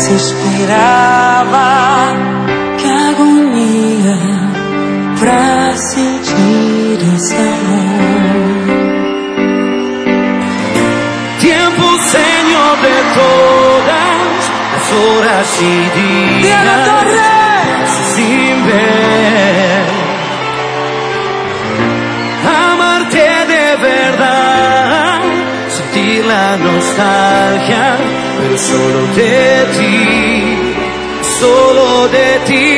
suspirava, que agonia pra sentir esse amor. Tiempo, Señor, de todas las horas y días sin ver, amarte de verdad, sentir la nostalgia, pero solo de ti.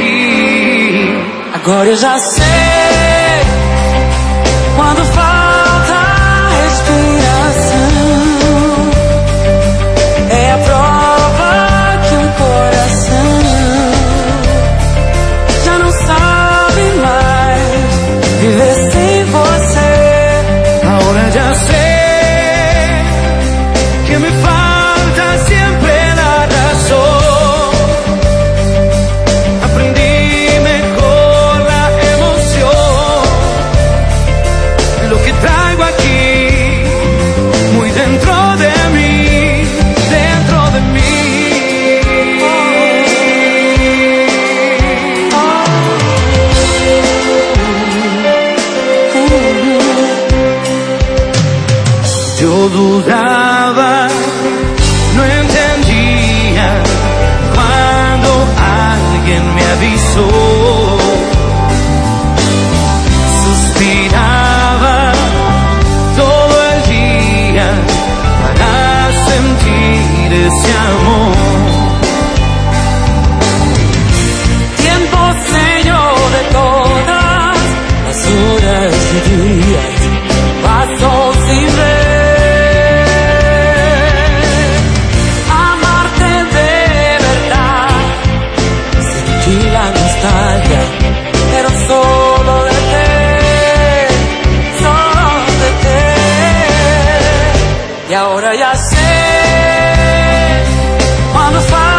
Agora eu já sei, quando falta respiração, é a prova que um coração já não sabe mais viver sem você. Ahora ya sé que me falta siempre la razón. Aprendí mejor la emoción, lo que traigo aquí, muy dentro de mí, dentro de mí. Yo dudaba, no entendía cuando alguien me avisó. Suspiraba todo el día para sentir ese amor. Tiempo, Señor, de todas las horas y días, paso sin ver. Amarte de verdad, sentir la nostalgia, pero solo de ti, solo de ti. Y ahora ya sé, cuando falta